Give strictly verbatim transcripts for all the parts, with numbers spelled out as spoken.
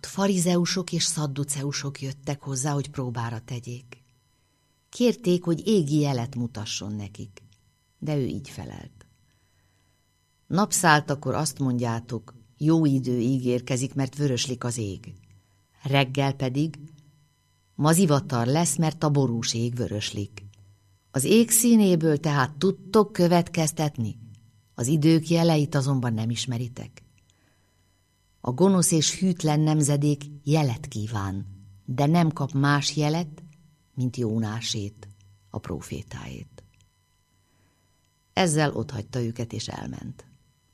Ott farizeusok és szadduceusok jöttek hozzá, hogy próbára tegyék. Kérték, hogy égi jelet mutasson nekik, de ő így felelt. Napszáltakor azt mondjátok, jó idő ígérkezik, mert vöröslik az ég. Reggel pedig ma zivatar lesz, mert a borús ég vöröslik. Az ég színéből tehát tudtok következtetni, az idők jeleit azonban nem ismeritek. A gonosz és hűtlen nemzedék jelet kíván, de nem kap más jelet, mint Jónásét, a prófétáét. Ezzel otthagyta őket és elment.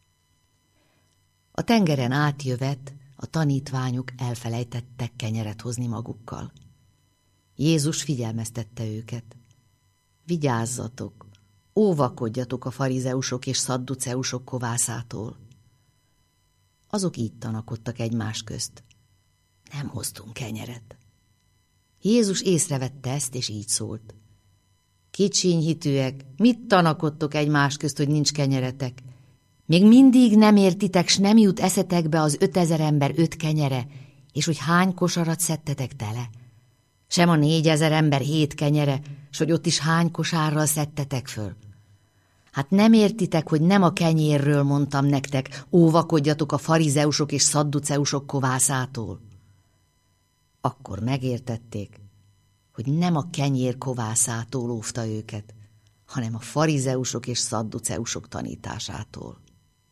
A tengeren átjövet a tanítványok elfelejtettek kenyeret hozni magukkal. Jézus figyelmeztette őket. Vigyázzatok, óvakodjatok a farizeusok és szadduceusok kovászától. Azok így tanakodtak egymás közt. Nem hoztunk kenyeret. Jézus észrevette ezt, és így szólt. Kicsinyhitűek, mit tanakodtok egymás közt, hogy nincs kenyeretek? Még mindig nem értitek, s nem jut eszetekbe az ötezer ember öt kenyere, és hogy hány kosarat szedtetek tele? Sem a négyezer ember hét kenyere, s hogy ott is hány kosárral szedtetek föl? Hát nem értitek, hogy nem a kenyérről mondtam nektek, óvakodjatok a farizeusok és szadduceusok kovászától? Akkor megértették, hogy nem a kenyér kovászától óvta őket, hanem a farizeusok és szadduceusok tanításától.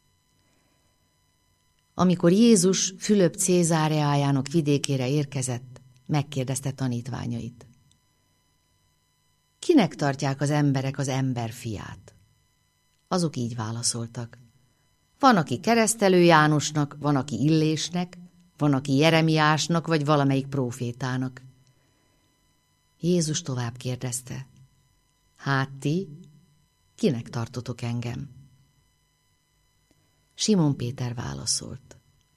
Amikor Jézus Fülöp Cézáreájának vidékére érkezett, megkérdezte tanítványait. Kinek tartják az emberek az emberfiát? Azok így válaszoltak. Van, aki Keresztelő Jánosnak, van, aki Illésnek, van, aki Jeremiásnak, vagy valamelyik prófétának. Jézus tovább kérdezte. Hát ti, kinek tartotok engem? Simon Péter válaszolt.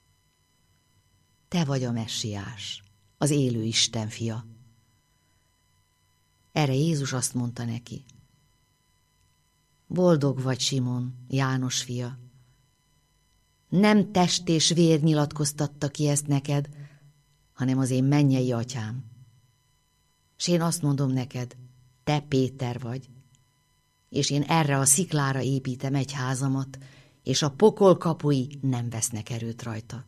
Te vagy a messiás, az élő Isten fia. Erre Jézus azt mondta neki. Boldog vagy, Simon, János fia. Nem test és vér nyilatkoztatta ki ezt neked, hanem az én mennyei atyám. S én azt mondom neked, te Péter vagy, és én erre a sziklára építem egy házamat, és a pokol kapui nem vesznek erőt rajta.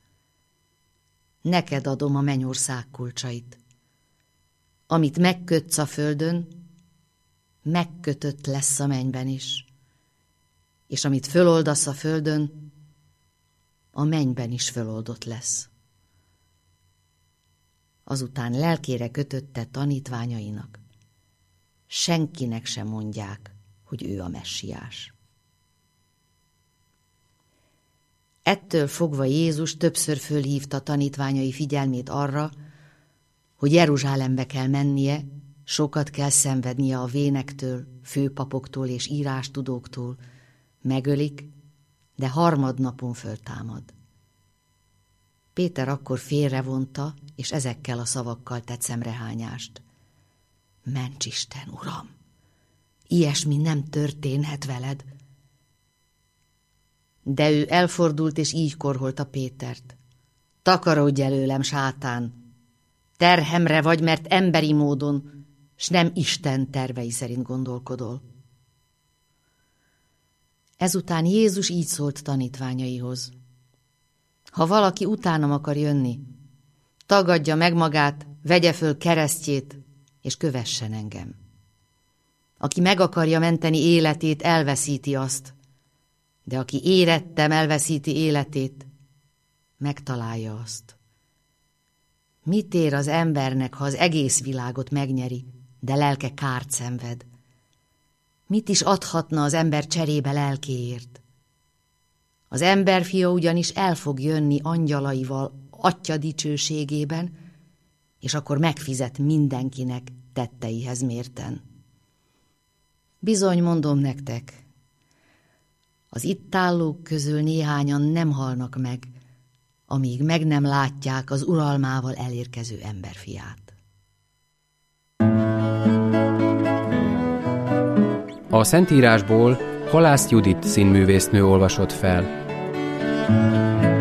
Neked adom a mennyország kulcsait. Amit megkötsz a földön, megkötött lesz a mennyben is, és amit föloldasz a földön, a mennyben is föloldott lesz. Azután lelkére kötötte tanítványainak. Senkinek sem mondják, hogy ő a messiás. Ettől fogva Jézus többször fölhívta tanítványai figyelmét arra, hogy Jeruzsálembe kell mennie, sokat kell szenvednie a vénektől, főpapoktól és írástudóktól, megölik, de harmadnapon föltámad. Péter akkor félrevonta, és ezekkel a szavakkal tett szemrehányást. Ments Isten, Uram! Ilyesmi nem történhet veled. De ő elfordult, és így korholta Pétert. Takarodj előlem, sátán! Terhemre vagy, mert emberi módon, s nem Isten tervei szerint gondolkodol. Ezután Jézus így szólt tanítványaihoz. Ha valaki utánam akar jönni, tagadja meg magát, vegye föl keresztjét, és kövessen engem. Aki meg akarja menteni életét, elveszíti azt, de aki érettem elveszíti életét, megtalálja azt. Mit ér az embernek, ha az egész világot megnyeri, de lelke kárt szenved? Mit is adhatna az ember cserébe lelkéért? Az emberfia ugyanis el fog jönni angyalaival Atya dicsőségében, és akkor megfizet mindenkinek tetteihez mérten. Bizony mondom nektek, az itt állók közül néhányan nem halnak meg, amíg meg nem látják az uralmával elérkező emberfiát. A Szentírásból Halász Judit színművésznő olvasott fel.